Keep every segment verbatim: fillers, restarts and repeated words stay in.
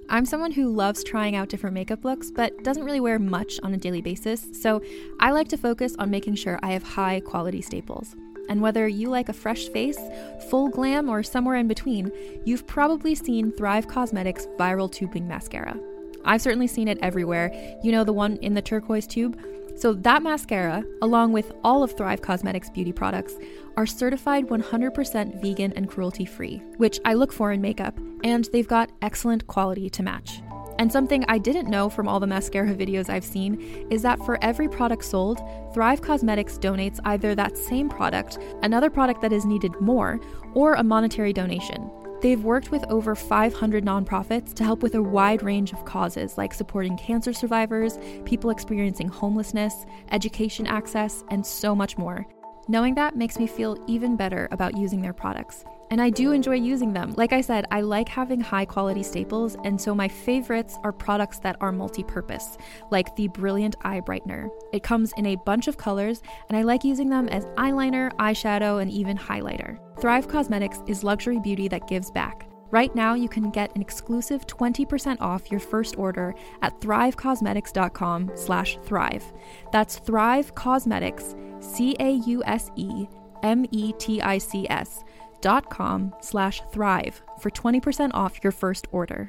I'm someone who loves trying out different makeup looks, but doesn't really wear much on a daily basis, so I like to focus on making sure I have high quality staples. And whether you like a fresh face, full glam, or somewhere in between, you've probably seen Thrive Causemetics Viral Tubing Mascara. I've certainly seen it everywhere. You know, the one in the turquoise tube? So that mascara, along with all of Thrive Causemetics beauty products, are certified one hundred percent vegan and cruelty-free, which I look for in makeup, and they've got excellent quality to match. And something I didn't know from all the mascara videos I've seen is that for every product sold, Thrive Causemetics donates either that same product, another product that is needed more, or a monetary donation. They've worked with over five hundred nonprofits to help with a wide range of causes like supporting cancer survivors, people experiencing homelessness, education access, and so much more. Knowing that makes me feel even better about using their products. And I do enjoy using them. Like I said, I like having high quality staples, and so my favorites are products that are multi-purpose, like the Brilliant Eye Brightener. It comes in a bunch of colors, and I like using them as eyeliner, eyeshadow, and even highlighter. Thrive Causemetics is luxury beauty that gives back. Right now, you can get an exclusive twenty percent off your first order at thrivecausemetics.com slash thrive. That's Thrive Causemetics, C A U S E M E T I C S dot com slash thrive for twenty percent off your first order.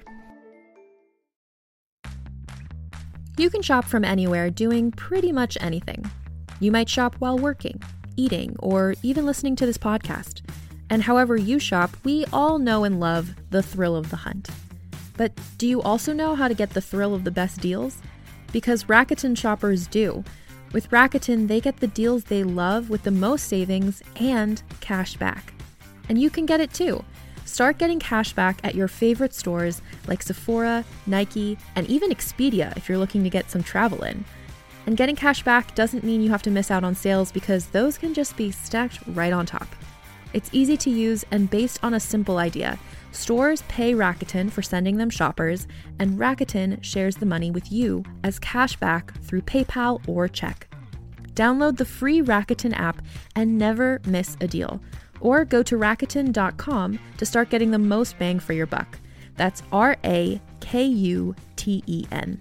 You can shop from anywhere doing pretty much anything. You might shop while working, eating, or even listening to this podcast. And however you shop, we all know and love the thrill of the hunt. But do you also know how to get the thrill of the best deals? Because Rakuten shoppers do. With Rakuten, they get the deals they love with the most savings and cash back. And you can get it too. Start getting cash back at your favorite stores like Sephora, Nike, and even Expedia if you're looking to get some travel in. And getting cash back doesn't mean you have to miss out on sales, because those can just be stacked right on top. It's easy to use and based on a simple idea. Stores pay Rakuten for sending them shoppers, and Rakuten shares the money with you as cash back through PayPal or check. Download the free Rakuten app and never miss a deal. Or go to Rakuten dot com to start getting the most bang for your buck. That's R A K U T E N.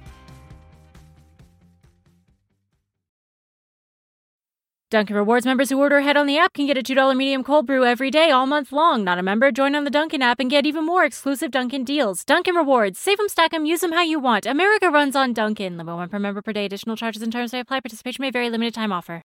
Dunkin' Rewards members who order ahead on the app can get a two dollars medium cold brew every day all month long. Not a member? Join on the Dunkin' app and get even more exclusive Dunkin' deals. Dunkin' Rewards. Save them, stack them, use them how you want. America runs on Dunkin'. Limit one per member per day. Additional charges and terms may apply. Participation may vary. Limited time offer.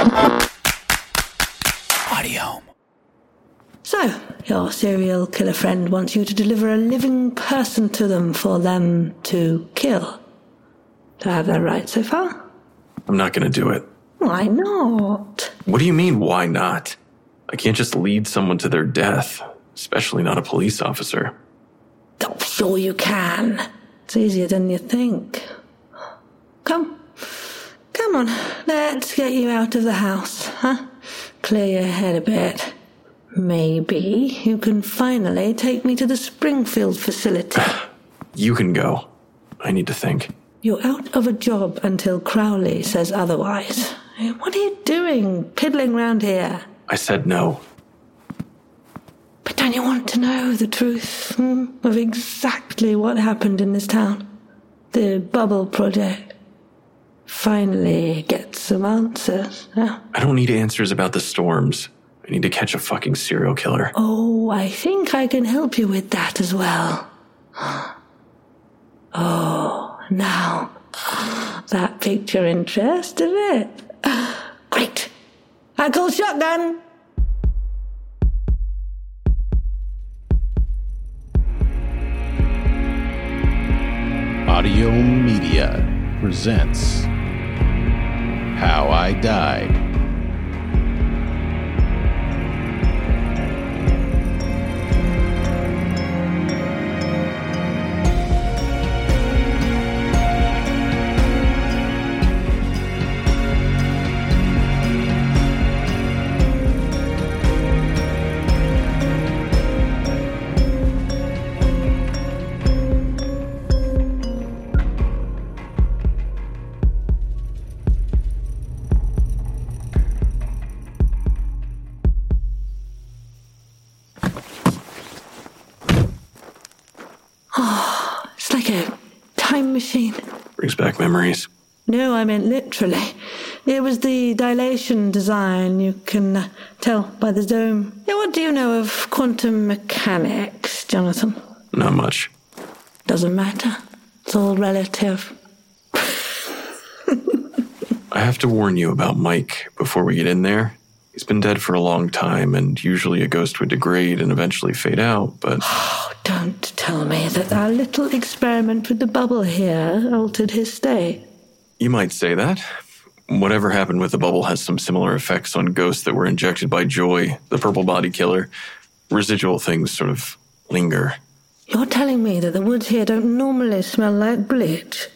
Audio. So, your serial killer friend wants you to deliver a living person to them for them to kill. Do I have that right so far? I'm not going to do it. Why not? What do you mean, why not? I can't just lead someone to their death, especially not a police officer. Oh, sure you can. It's easier than you think. Come. Come on, let's get you out of the house, huh? Clear your head a bit. Maybe you can finally take me to the Springfield facility. You can go. I need to think. You're out of a job until Crowley says otherwise. What are you doing, piddling round here? I said no. But don't you want to know the truth hmm, of exactly what happened in this town? The Bubble Project. Finally get some answers. Huh? I don't need answers about the storms. I need to catch a fucking serial killer. Oh, I think I can help you with that as well. Oh, now, that piqued your interest a bit. Great. I call shotgun. Audio Media presents How I Died. like a time machine. Brings back memories. No, I meant literally. It was the dilation design, you can uh, tell by the dome. Yeah, what do you know of quantum mechanics, Jonathan? Not much. Doesn't matter. It's all relative. I have to warn you about Mike before we get in there. He's been dead for a long time, and usually a ghost would degrade and eventually fade out, but... Oh, don't tell me that our little experiment with the bubble here altered his state. You might say that. Whatever happened with the bubble has some similar effects on ghosts that were injected by Joy, the purple body killer. Residual things sort of linger. You're telling me that the woods here don't normally smell like bleach?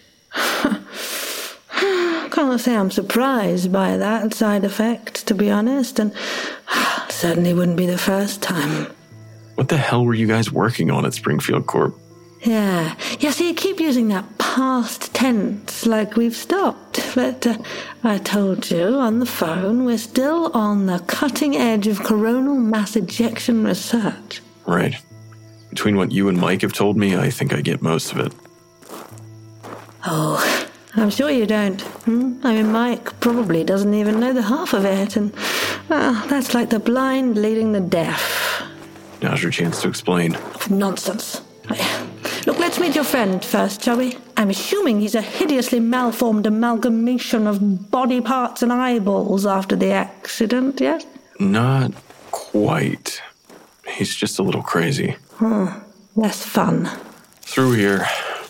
Can't say I'm surprised by that side effect, to be honest, and certainly wouldn't be the first time. What the hell were you guys working on at Springfield Corp? Yeah, yeah, see, you keep using that past tense like we've stopped, but uh, I told you on the phone we're still on the cutting edge of coronal mass ejection research. Right. Between what you and Mike have told me, I think I get most of it. Oh, I'm sure you don't. Hmm? I mean, Mike probably doesn't even know the half of it, and, well, that's like the blind leading the deaf. Now's your chance to explain. Nonsense. Look, let's meet your friend first, shall we? I'm assuming he's a hideously malformed amalgamation of body parts and eyeballs after the accident, yes? Not quite. He's just a little crazy. Hmm, less fun. Through here.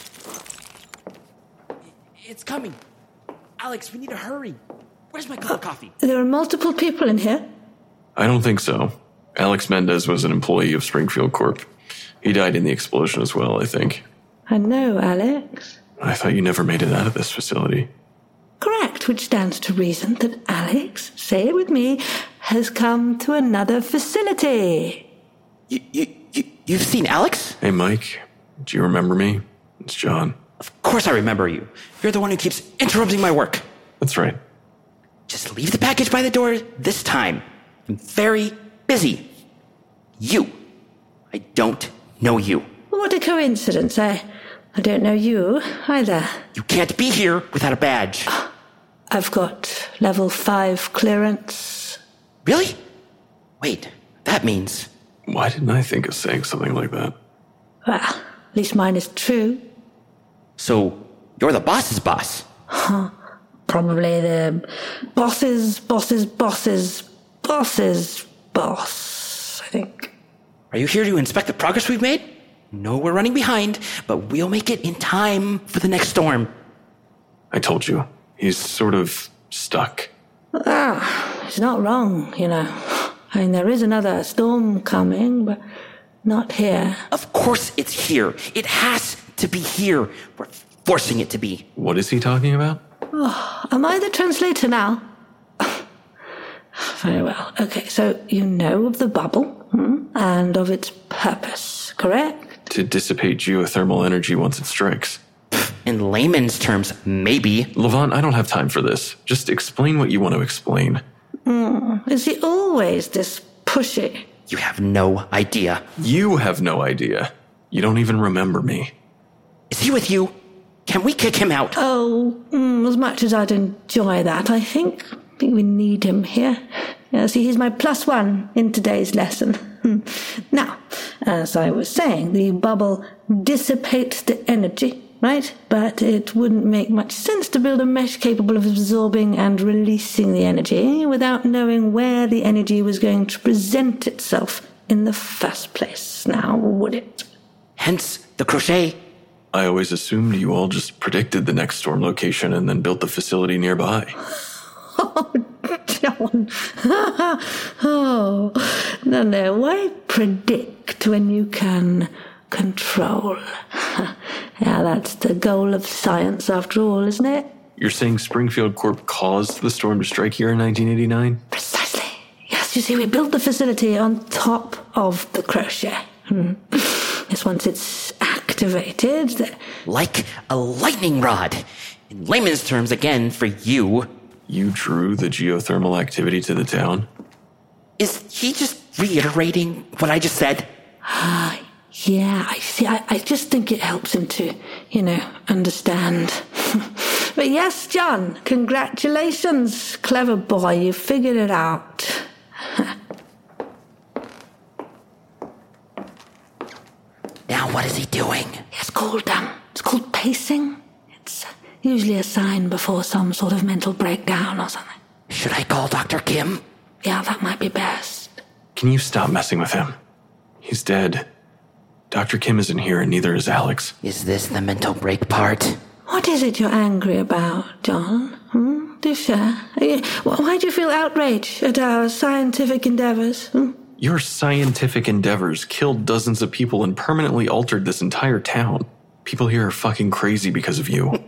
It's coming. Alex, we need to hurry. Where's my cup of coffee? There are multiple people in here? I don't think so. Alex Mendez was an employee of Springfield Corp. He died in the explosion as well, I think. I know, Alex. I thought you never made it out of this facility. Correct, which stands to reason that Alex, say it with me, has come to another facility. You, you, you, you've seen Alex? Hey, Mike. Do you remember me? It's John. Of course I remember you. You're the one who keeps interrupting my work. That's right. Just leave the package by the door this time. I'm very busy. You. I don't know you. What a coincidence, eh? I don't know you either. You can't be here without a badge. I've got level five clearance. Really? Wait, that means... Why didn't I think of saying something like that? Well, at least mine is true. So, you're the boss's boss? Huh. Probably the boss's boss's boss's boss's boss, I think. Are you here to inspect the progress we've made? No, we're running behind, but we'll make it in time for the next storm. I told you. He's sort of stuck. Ah, he's not wrong, you know. I mean, there is another storm coming, but not here. Of course it's here. It has to be here. We're forcing it to be. What is he talking about? Oh, am I the translator now? Very well. Okay, so you know of the bubble hmm, and of its purpose, correct? To dissipate geothermal energy once it strikes. In layman's terms, maybe. Levant, I don't have time for this. Just explain what you want to explain. Mm, is he always this pushy? You have no idea. You have no idea. You don't even remember me. Is he with you? Can we kick him out? Oh, mm, as much as I'd enjoy that, I think, I think we need him here. Yeah, see, he's my plus one in today's lesson. Now, as I was saying, the bubble dissipates the energy, right? But it wouldn't make much sense to build a mesh capable of absorbing and releasing the energy without knowing where the energy was going to present itself in the first place, now, would it? Hence the crochet. I always assumed you all just predicted the next storm location and then built the facility nearby. Oh, John. Oh, no, no. Why predict when you can control? Yeah, that's the goal of science after all, isn't it? You're saying Springfield Corp caused the storm to strike here in nineteen eighty-nine? Precisely. Yes, you see, we built the facility on top of the crochet. Hmm. Yes, once it's activated... The... Like a lightning rod. In layman's terms, again, for you... You drew the geothermal activity to the town? Is he just reiterating what I just said? Ah, Yeah, I see. I, I just think it helps him to, you know, understand. But yes, John, congratulations. Clever boy, you figured it out. Now what is he doing? It's called, um, it's called pacing. It's usually a sign before some sort of mental breakdown or something. Should I call Doctor Kim? Yeah, that might be best. Can you stop messing with him? He's dead. Doctor Kim isn't here, and neither is Alex. Is this the mental break part? What is it you're angry about, John? Hmm? Do share. Why do you feel outraged at our scientific endeavors? Hmm? Your scientific endeavors killed dozens of people and permanently altered this entire town. People here are fucking crazy because of you.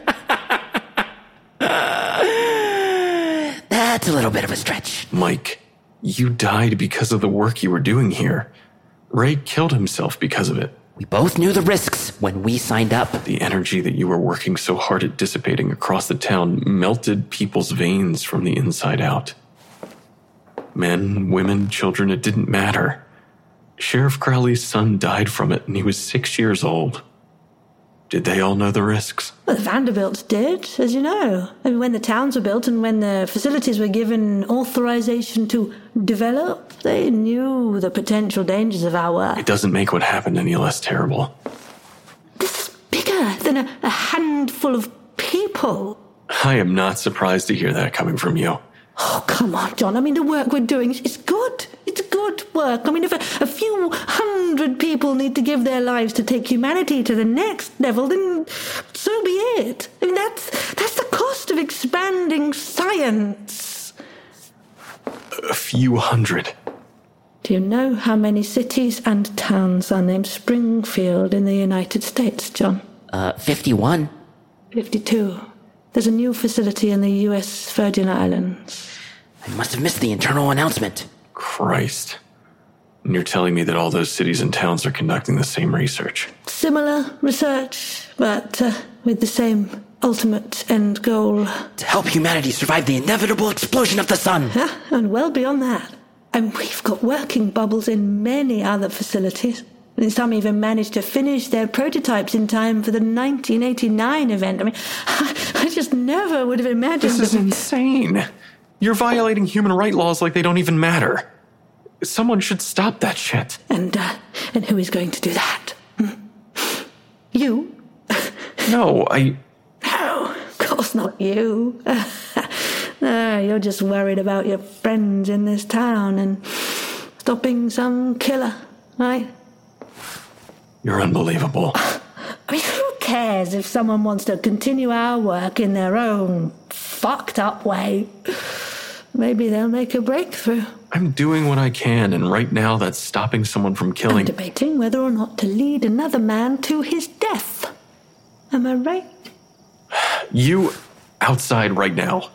That's a little bit of a stretch. Mike, you died because of the work you were doing here. Ray killed himself because of it. We both knew the risks when we signed up. The energy that you were working so hard at dissipating across the town melted people's veins from the inside out. Men, women, children, it didn't matter. Sheriff Crowley's son died from it, and he was six years old. Did they all know the risks? Well, the Vanderbilts did, as you know. I mean, when the towns were built and when the facilities were given authorization to develop, they knew the potential dangers of our work. It doesn't make what happened any less terrible. This is bigger than a, a handful of people. I am not surprised to hear that coming from you. Oh, come on, John. I mean, the work we're doing is good. It's good work. I mean, if a, a few hundred people need to give their lives to take humanity to the next level, then so be it. I mean, that's, that's the cost of expanding science. A few hundred. Do you know how many cities and towns are named Springfield in the United States, John? Uh, fifty-one. fifty-two. There's a new facility in the U S Virgin Islands. I must have missed the internal announcement. Christ. And you're telling me that all those cities and towns are conducting the same research? Similar research, but uh, with the same ultimate end goal. To help humanity survive the inevitable explosion of the sun. Yeah, and well beyond that. And we've got working bubbles in many other facilities. And some even managed to finish their prototypes in time for the nineteen eighty-nine event. I mean, I just never would have imagined... This is insane. You're violating human rights laws like they don't even matter. Someone should stop that shit. And, uh, and who is going to do that? Hmm? You? No, I... No, of course not you. No, you're just worried about your friends in this town and stopping some killer, right? You're unbelievable. I mean, who cares if someone wants to continue our work in their own fucked up way? Maybe they'll make a breakthrough. I'm doing what I can, and right now that's stopping someone from killing... I'm debating whether or not to lead another man to his death. Am I right? You outside right now.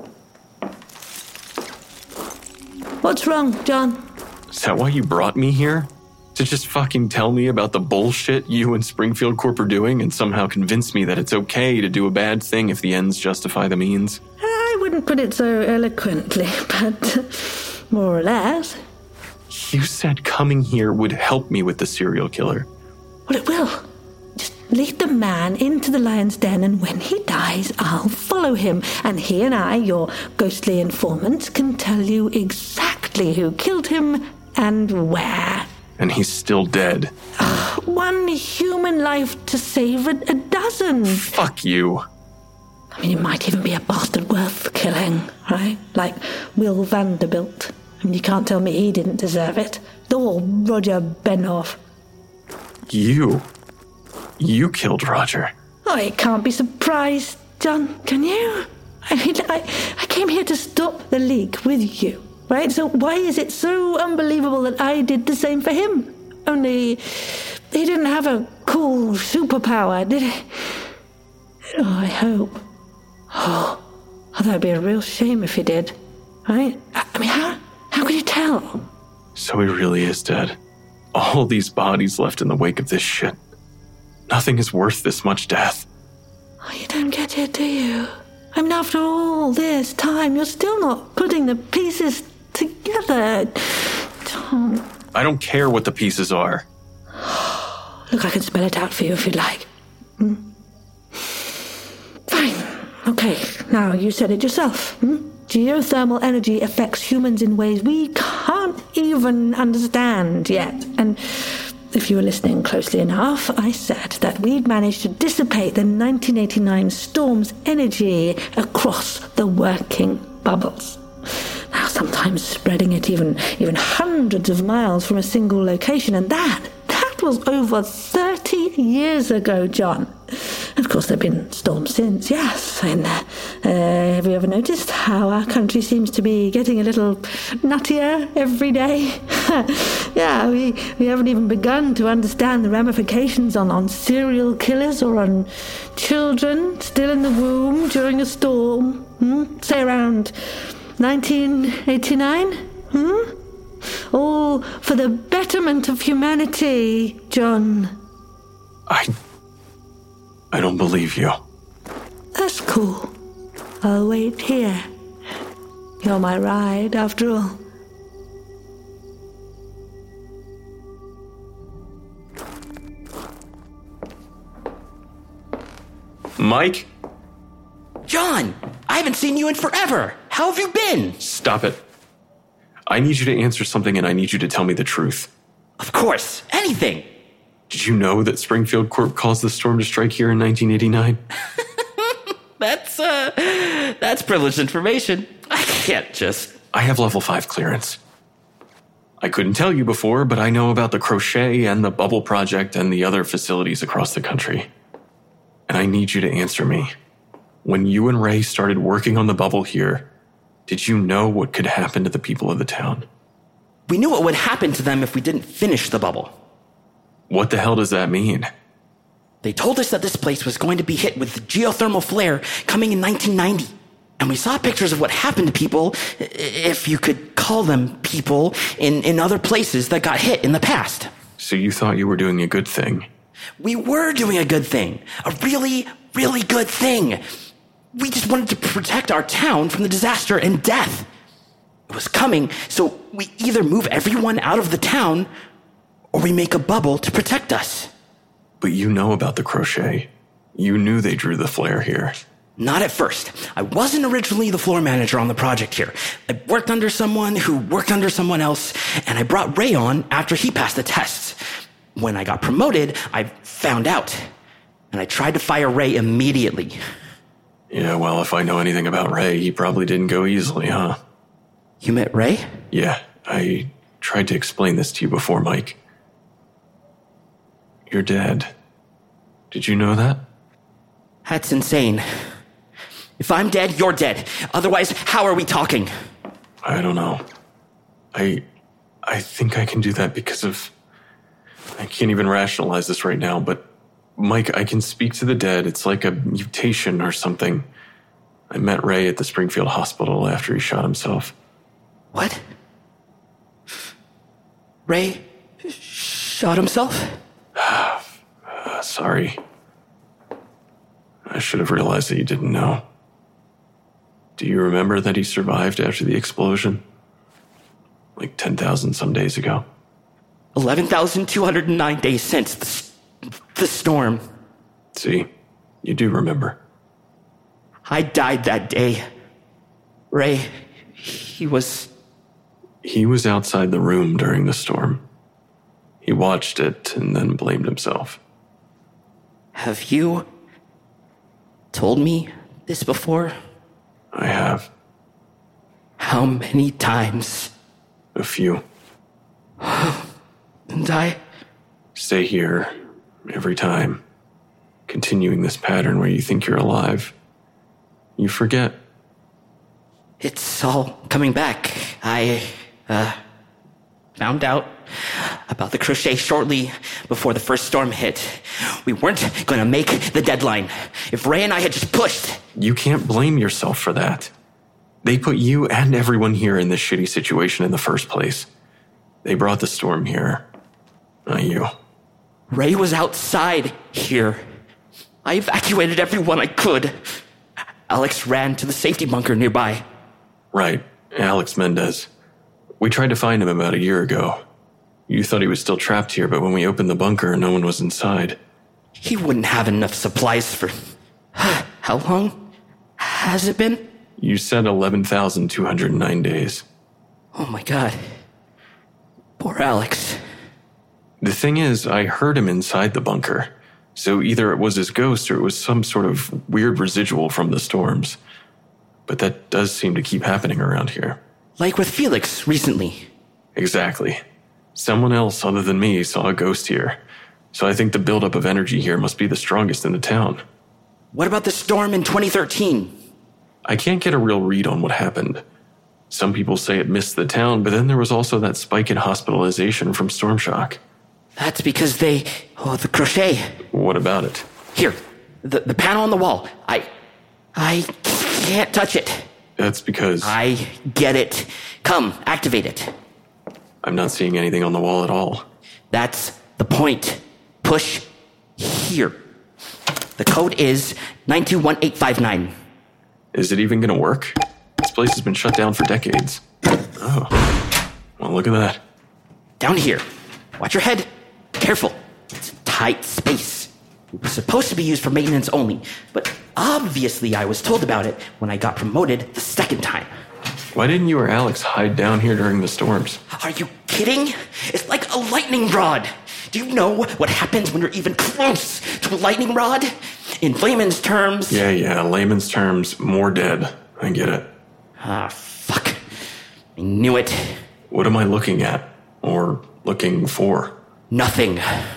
What's wrong, John? Is that why you brought me here? To just fucking tell me about the bullshit you and Springfield Corp are doing and somehow convince me that it's okay to do a bad thing if the ends justify the means? I wouldn't put it so eloquently, but uh, more or less. You said coming here would help me with the serial killer. Well, it will. Just lead the man into the lion's den, and when he dies, I'll follow him. And he and I, your ghostly informants, can tell you exactly who killed him and where. And he's still dead. Uh, one human life to save a, a dozen. Fuck you. I mean, it might even be a bastard worth killing, right? Like Will Vanderbilt. I mean, you can't tell me he didn't deserve it. Or Roger Benhoff. You? You killed Roger. Oh, it can't be surprised, John, can you? I mean, I, I came here to stop the leak with you. Right, so why is it so unbelievable that I did the same for him? Only he didn't have a cool superpower, did he? Oh, I hope. Oh, oh, that'd be a real shame if he did. Right? I mean, how, how could you tell? So he really is dead. All these bodies left in the wake of this shit. Nothing is worth this much death. Oh, you don't get it, do you? I mean, after all this time, you're still not putting the pieces together. Tom. I don't care what the pieces are. Look, I can spell it out for you if you'd like. Hmm? Fine. Okay, now you said it yourself. Hmm? Geothermal energy affects humans in ways we can't even understand yet. And if you were listening closely enough, I said that we'd managed to dissipate the nineteen eighty-nine storm's energy across the working bubbles. Now, sometimes spreading it even, even hundreds of miles from a single location, and that, that was over thirty years ago, John. Of course, there have been storms since, yes. And uh, uh, have you ever noticed how our country seems to be getting a little nuttier every day? yeah, we, we haven't even begun to understand the ramifications on, on serial killers or on children still in the womb during a storm. Hmm? Say around nineteen eighty-nine? Hmm? All for the betterment of humanity, John. I... I don't believe you. That's cool. I'll wait here. You're my ride, after all. Mike? John, I haven't seen you in forever. How have you been? Stop it. I need you to answer something, and I need you to tell me the truth. Of course, anything. Did you know that Springfield Corp caused the storm to strike here in nineteen eighty-nine? That's, uh, that's privileged information. I can't just... I have level five clearance. I couldn't tell you before, but I know about the Crochet and the Bubble Project and the other facilities across the country. And I need you to answer me. When you and Ray started working on the bubble here, did you know what could happen to the people of the town? We knew what would happen to them if we didn't finish the bubble. What the hell does that mean? They told us that this place was going to be hit with the geothermal flare coming in nineteen ninety. And we saw pictures of what happened to people, if you could call them people, in, in other places that got hit in the past. So you thought you were doing a good thing? We were doing a good thing. A really, really good thing. We just wanted to protect our town from the disaster and death. It was coming, so we either move everyone out of the town or we make a bubble to protect us. But you know about the Crochet. You knew they drew the flare here. Not at first. I wasn't originally the floor manager on the project here. I worked under someone who worked under someone else, and I brought Ray on after he passed the tests. When I got promoted, I found out, and I tried to fire Ray immediately. Yeah, well, if I know anything about Ray, he probably didn't go easily, huh? You met Ray? Yeah, I tried to explain this to you before, Mike. You're dead. Did you know that? That's insane. If I'm dead, you're dead. Otherwise, how are we talking? I don't know. I... I think I can do that because of... I can't even rationalize this right now, but Mike, I can speak to the dead. It's like a mutation or something. I met Ray at the Springfield Hospital after he shot himself. What? Ray shot himself? uh, sorry. I should have realized that you didn't know. Do you remember that he survived after the explosion? Like ten thousand some days ago. eleven thousand two hundred nine days since the, the storm. See, you do remember. I died that day. Ray, he was... He was outside the room during the storm. He watched it and then blamed himself. Have you told me this before? I have. How many times? A few. And I... Stay here every time, continuing this pattern where you think you're alive. You forget. It's all coming back. I, uh, found out about the Crochet shortly before the first storm hit. We weren't gonna make the deadline. If Ray and I had just pushed... You can't blame yourself for that. They put you and everyone here in this shitty situation in the first place. They brought the storm here, not you. Ray was outside here. I evacuated everyone I could. Alex ran to the safety bunker nearby. Right, Alex Mendez. We tried to find him about a year ago. You thought he was still trapped here, but when we opened the bunker, no one was inside. He wouldn't have enough supplies for... How long has it been? You said eleven thousand two hundred nine days. Oh my god. Poor Alex. The thing is, I heard him inside the bunker. So either it was his ghost or it was some sort of weird residual from the storms. But that does seem to keep happening around here. Like with Felix recently. Exactly. Someone else other than me saw a ghost here. So I think the buildup of energy here must be the strongest in the town. What about the storm in twenty thirteen? I can't get a real read on what happened. Some people say it missed the town, but then there was also that spike in hospitalization from storm shock. That's because they... Oh, the crochet. What about it? Here, the, the panel on the wall. I... I can't touch it. That's because... I get it. Come, activate it. I'm not seeing anything on the wall at all. That's the point. Push here. The code is nine two one eight five nine. Is it even gonna work? This place has been shut down for decades. Oh. Well, look at that. Down here. Watch your head. Careful. It's a tight space. It was supposed to be used for maintenance only, but obviously I was told about it when I got promoted the second time. Why didn't you or Alex hide down here during the storms? Are you kidding? It's like a lightning rod. Do you know what happens when you're even close to a lightning rod? In layman's terms... Yeah, yeah, layman's terms, more dead. I get it. Ah, fuck. I knew it. What am I looking at? Or looking for? Nothing.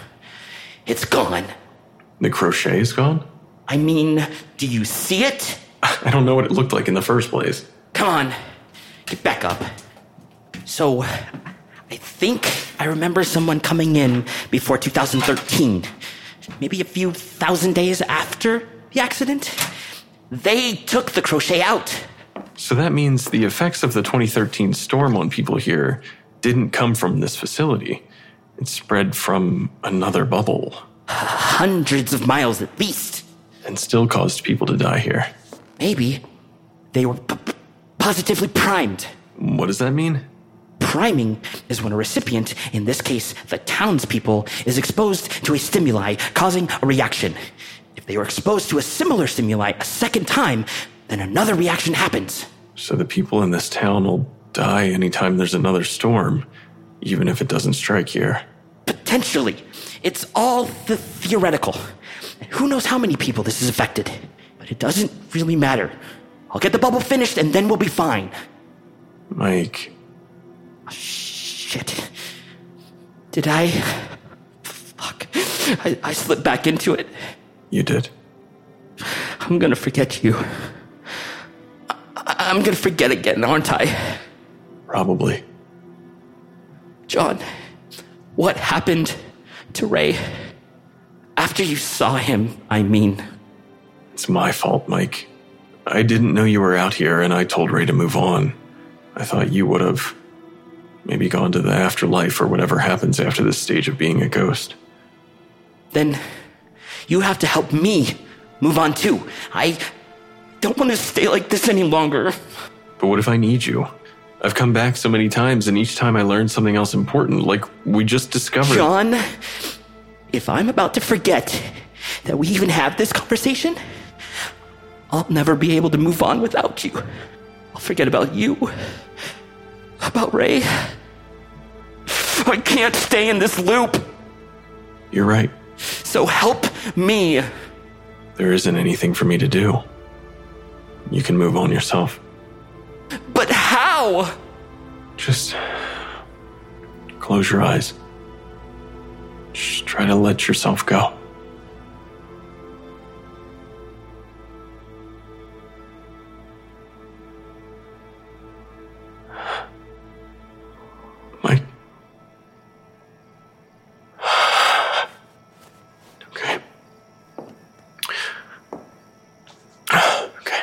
It's gone. The crochet is gone? I mean, do you see it? I don't know what it looked like in the first place. Come on. Get back up. So, I think I remember someone coming in before two thousand thirteen. Maybe a few thousand days after the accident. They took the crochet out. So that means the effects of the twenty thirteen storm on people here didn't come from this facility. It spread from another bubble. Hundreds of miles at least. And still caused people to die here. Maybe they were p- positively primed. What does that mean? Priming is when a recipient, in this case the townspeople, is exposed to a stimuli, causing a reaction. If they were exposed to a similar stimuli a second time, then another reaction happens. So the people in this town will die anytime there's another storm, even if it doesn't strike here. Potentially. It's all the theoretical. Who knows how many people this has affected? But it doesn't really matter. I'll get the bubble finished and then we'll be fine. Mike... Shit. Did I... Fuck. I, I slipped back into it. You did. I'm gonna forget you. I, I'm gonna forget again, aren't I? Probably. John, what happened to Ray? After you saw him, I mean. It's my fault, Mike. I didn't know you were out here, and I told Ray to move on. I thought you would have maybe gone to the afterlife or whatever happens after this stage of being a ghost. Then you have to help me move on too. I don't want to stay like this any longer. But what if I need you? I've come back so many times, and each time I learned something else important, like we just discovered. John, if I'm about to forget that we even had this conversation, I'll never be able to move on without you. I'll forget about you, about Ray. I can't stay in this loop. You're right. So help me. There isn't anything for me to do. You can move on yourself. But how? Just close your eyes. Just try to let yourself go. Mike. Okay. Okay.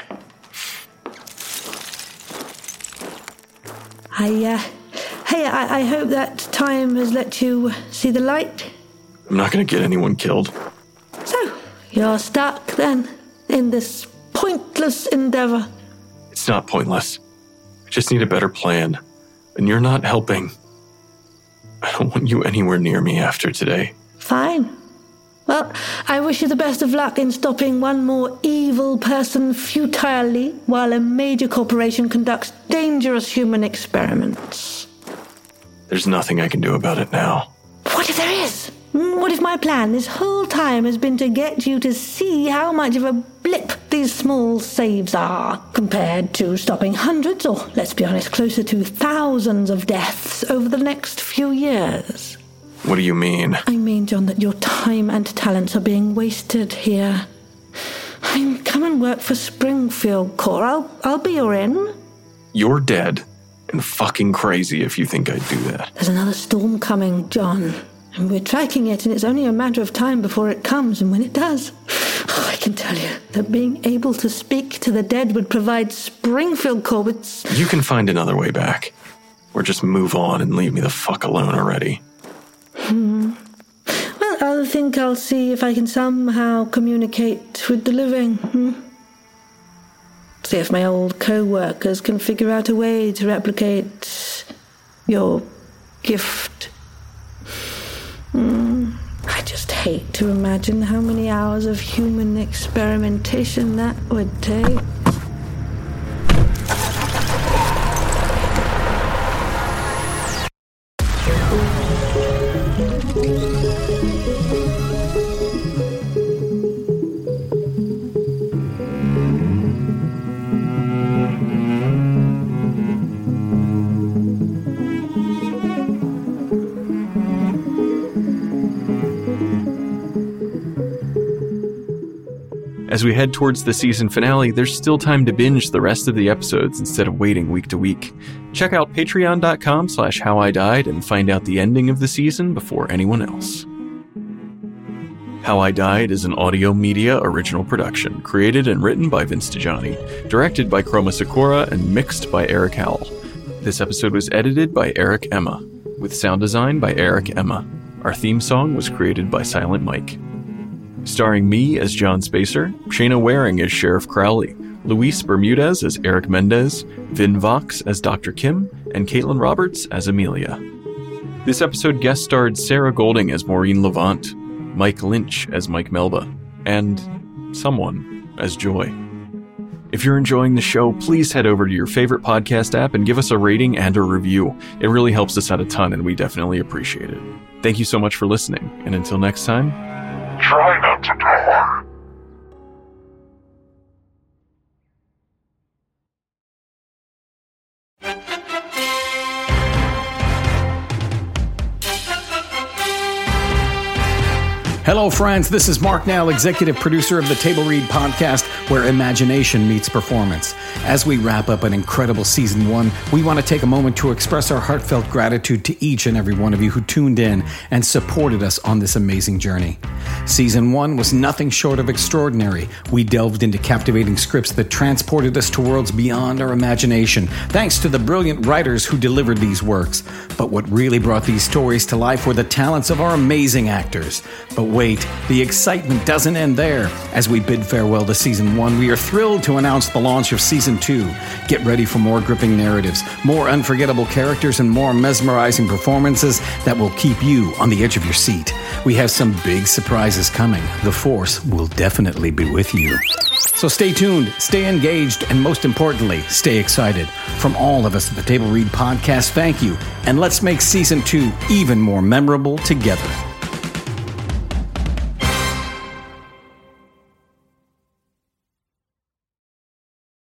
I, uh, hey, I, I hope that time has let you see the light. I'm not going to get anyone killed. So, you're stuck then, in this pointless endeavor. It's not pointless. I just need a better plan. And you're not helping. I don't want you anywhere near me after today. Fine. Well, I wish you the best of luck in stopping one more evil person futilely while a major corporation conducts dangerous human experiments. There's nothing I can do about it now. What if there is? What if my plan this whole time has been to get you to see how much of a blip these small saves are compared to stopping hundreds, or let's be honest, closer to thousands of deaths over the next few years? What do you mean? I mean, John, that your time and talents are being wasted here. I mean, come and work for Springfield Corps. I'll, I'll be your in. You're dead and fucking crazy if you think I'd do that. There's another storm coming, John. And we're tracking it, and it's only a matter of time before it comes, and when it does, oh, I can tell you that being able to speak to the dead would provide Springfield Corps with... You can find another way back. Or just move on and leave me the fuck alone already. Hmm. Well, I'll think I'll see if I can somehow communicate with the living. Hmm? See if my old co-workers can figure out a way to replicate your gift. Mm, I just hate to imagine how many hours of human experimentation that would take. As we head towards the season finale, there's still time to binge the rest of the episodes instead of waiting week to week. Check out patreon.com slash how I died and find out the ending of the season before anyone else. How I Died is an audio media original production, created and written by Vince DiGianni, directed by Chroma Sakura, and mixed by Eric Howell. This episode was edited by Eric Emma, with sound design by Eric Emma. Our theme song was created by Silent Mike. Starring me as John Spacer, Shayna Waring as Sheriff Crowley, Luis Bermudez as Eric Mendez, Vin Vox as Doctor Kim, and Caitlin Roberts as Amelia. This episode guest starred Sarah Golding as Maureen Levant, Mike Lynch as Mike Melba, and someone as Joy. If you're enjoying the show, please head over to your favorite podcast app and give us a rating and a review. It really helps us out a ton, and we definitely appreciate it. Thank you so much for listening, and until next time, try not to die. Hello, friends. This is Mark Nell, executive producer of the Table Read podcast, where imagination meets performance. As we wrap up an incredible season one, we want to take a moment to express our heartfelt gratitude to each and every one of you who tuned in and supported us on this amazing journey. Season one was nothing short of extraordinary. We delved into captivating scripts that transported us to worlds beyond our imagination, thanks to the brilliant writers who delivered these works. But what really brought these stories to life were the talents of our amazing actors. But wait, the excitement doesn't end there. As we bid farewell to Season one, we are thrilled to announce the launch of Season two. Get ready for more gripping narratives, more unforgettable characters, and more mesmerizing performances that will keep you on the edge of your seat. We have some big surprises coming. The Force will definitely be with you. So stay tuned, stay engaged, and most importantly, stay excited. From all of us at the Table Read podcast, thank you, and let's make Season two even more memorable together.